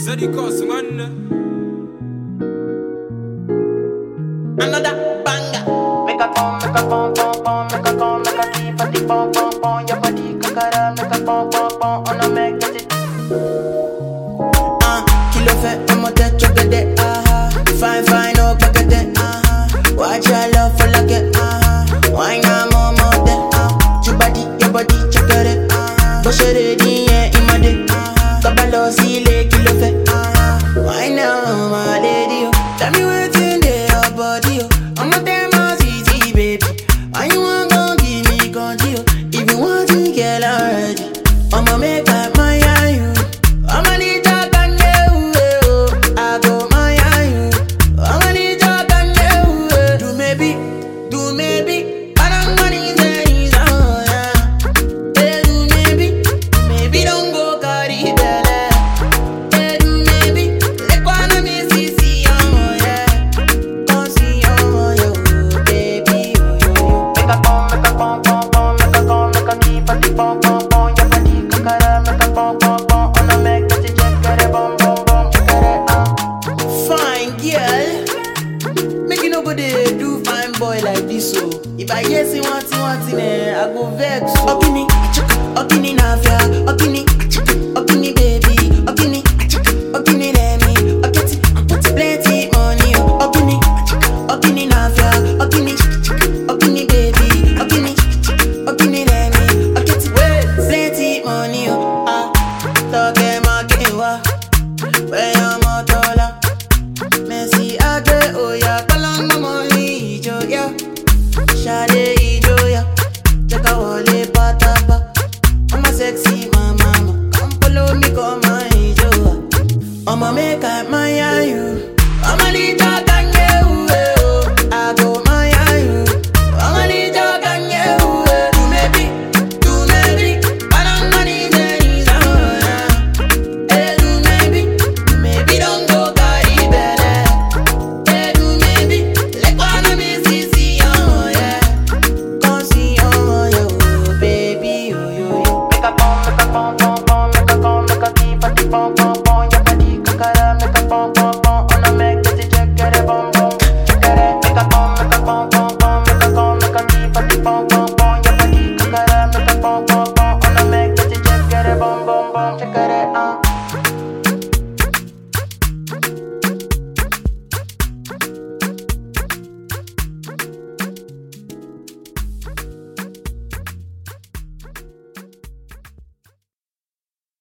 Zeddy Cousin, man. Another banger. Make a come, make a pom pom pom, make a come, make a keep a tick pom pom pom. Your body kakara, make a pom pom pom. On a make it. Kilo fait, I'm a dead chocolate. Fine, fine, oh, packet. Watch your love for like it. Why not more than your body, chocolate. Push it in, yeah, in my dick. Kabalo, see, kilo fait. Why now, my lady? Tell me what's in there, your body. I'm a damn easy, baby. Why you want gon' give me control? If you want to get already, I'ma make up my you. I'ma need your candle. I go my you. I'ma need your candle. Do maybe. But I'm gonna say so, yeah. Do maybe don't go carry belly. Do maybe, let one of me see, oh yeah. Come see, oh yo, baby, oh. Make a pom pom, make a come, make a keep a tick pom pom pom. Your body kakara, make a pom pom pom. On a make it check it, bom bom bom, check it. Fine girl, make you nobody do fine boy like this, so if I hear say one thing, I go vex. Okini, okini nafia, okini baby, okini let me, okiti plenty money, okini nafia, okini baby, okini let me, okiti plenty money, toke makewa, where your motola, Messi ade oya, kalanga money joya, shade ijoya, check a wale patapa, I'm a sexy mama, come follow me, come my joya, I'ma make up my you, I'ma need